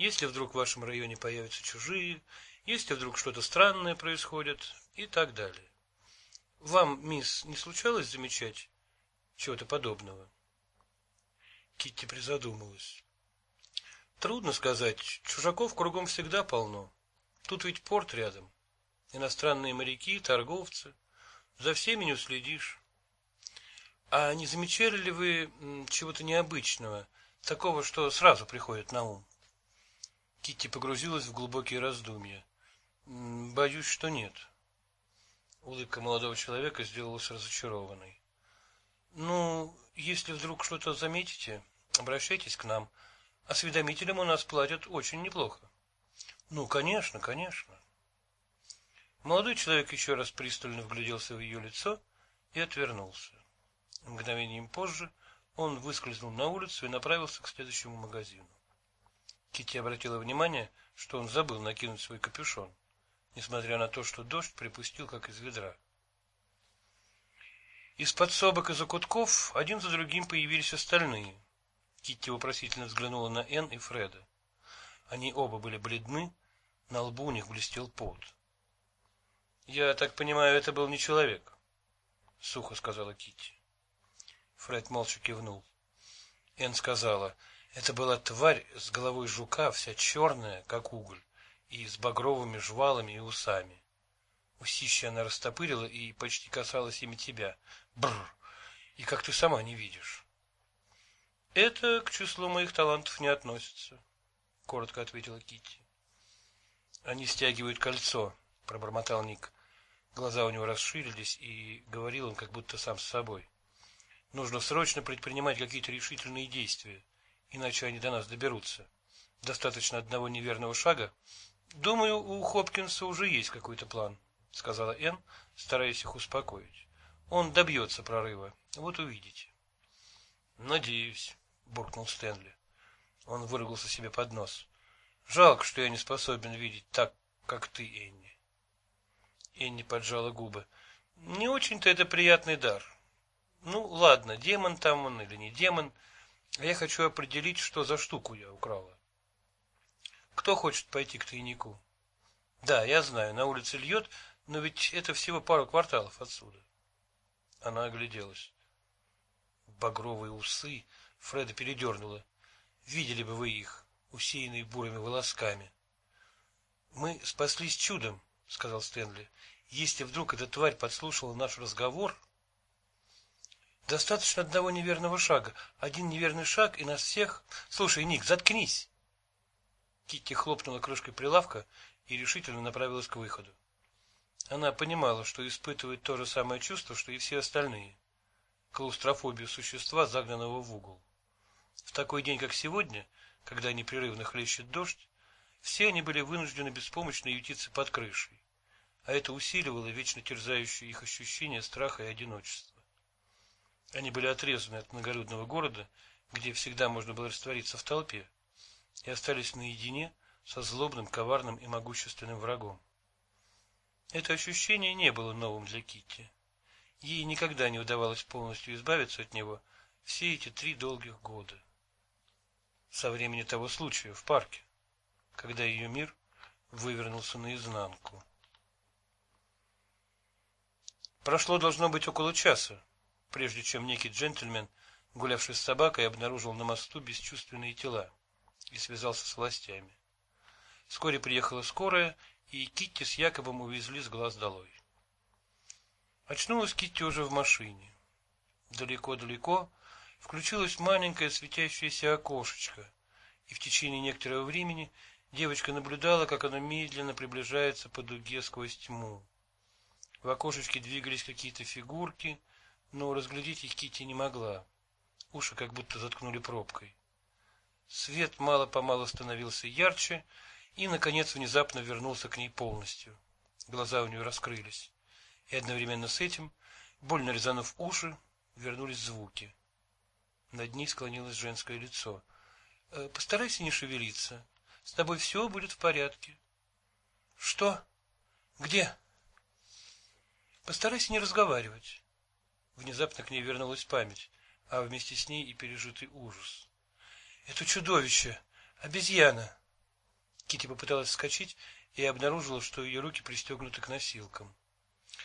Если вдруг в вашем районе появятся чужие, если вдруг что-то странное происходит и так далее. Вам, мисс, не случалось замечать чего-то подобного? Китти призадумалась. Трудно сказать, чужаков кругом всегда полно. Тут ведь порт рядом. Иностранные моряки, торговцы. За всеми не уследишь. А не замечали ли вы чего-то необычного, такого, что сразу приходит на ум? Китти погрузилась в глубокие раздумья. Боюсь, что нет. Улыбка молодого человека сделалась разочарованной. Ну, если вдруг что-то заметите, обращайтесь к нам. Осведомителям у нас платят очень неплохо. Ну, конечно, конечно. Молодой человек еще раз пристально вгляделся в ее лицо и отвернулся. Мгновением позже он выскользнул на улицу и направился к следующему магазину. Китти обратила внимание, что он забыл накинуть свой капюшон, несмотря на то, что дождь припустил как из ведра. Из подсобок и закутков один за другим появились остальные. Китти вопросительно взглянула на Энн и Фреда. Они оба были бледны, на лбу у них блестел пот. «Я так понимаю, это был не человек», — сухо сказала Китти. Фред молча кивнул. Энн сказала: «Это была тварь с головой жука, вся черная, как уголь, и с багровыми жвалами и усами. Усища она растопырила и почти касалась ими тебя. Бррр! И как ты сама не видишь». «Это к числу моих талантов не относится», — коротко ответила Китти. «Они стягивают кольцо», — пробормотал Ник. Глаза у него расширились, и говорил он как будто сам с собой. «Нужно срочно предпринимать какие-то решительные действия, иначе они до нас доберутся. Достаточно одного неверного шага. Думаю, у Хопкинса уже есть какой-то план», — сказала Энн, стараясь их успокоить. «Он добьется прорыва. Вот увидите». «Надеюсь», — буркнул Стэнли. Он выругался себе под нос. «Жалко, что я не способен видеть так, как ты, Энни». Энни поджала губы. «Не очень-то это приятный дар. Ну, ладно, демон там он или не демон, а я хочу определить, что за штуку я украла. Кто хочет пойти к тайнику? Да, я знаю, на улице льет, но ведь это всего пару кварталов отсюда». Она огляделась. Багровые усы Фреда передернуло. Видели бы вы их, усеянные бурыми волосками. «Мы спаслись чудом», — сказал Стэнли. «Если вдруг эта тварь подслушала наш разговор...» «Достаточно одного неверного шага. Один неверный шаг, и нас всех... Слушай, Ник, заткнись!» Китти хлопнула крышкой прилавка и решительно направилась к выходу. Она понимала, что испытывает то же самое чувство, что и все остальные. Клаустрофобию существа, загнанного в угол. В такой день, как сегодня, когда непрерывно хлещет дождь, все они были вынуждены беспомощно ютиться под крышей, а это усиливало вечно терзающее их ощущение страха и одиночества. Они были отрезаны от многолюдного города, где всегда можно было раствориться в толпе, и остались наедине со злобным, коварным и могущественным врагом. Это ощущение не было новым для Китти. Ей никогда не удавалось полностью избавиться от него все эти 3 долгих года. Со времени того случая в парке, когда ее мир вывернулся наизнанку. Прошло, должно быть, около часа, прежде чем некий джентльмен, гулявший с собакой, обнаружил на мосту бесчувственные тела и связался с властями. Вскоре приехала скорая, и Китти с Якобом увезли с глаз долой. Очнулась Китти уже в машине. Далеко-далеко включилось маленькое светящееся окошечко, и в течение некоторого времени девочка наблюдала, как оно медленно приближается по дуге сквозь тьму. В окошечке двигались какие-то фигурки, но разглядеть их Китти не могла. Уши как будто заткнули пробкой. Свет мало-помалу становился ярче и, наконец, внезапно вернулся к ней полностью. Глаза у нее раскрылись, и одновременно с этим, больно резанув уши, вернулись звуки. Над ней склонилось женское лицо. «Постарайся не шевелиться. С тобой все будет в порядке». «Что? Где?» «Постарайся не разговаривать». Внезапно к ней вернулась память, а вместе с ней и пережитый ужас. «Это чудовище! Обезьяна!» Китти попыталась вскочить и обнаружила, что ее руки пристегнуты к носилкам.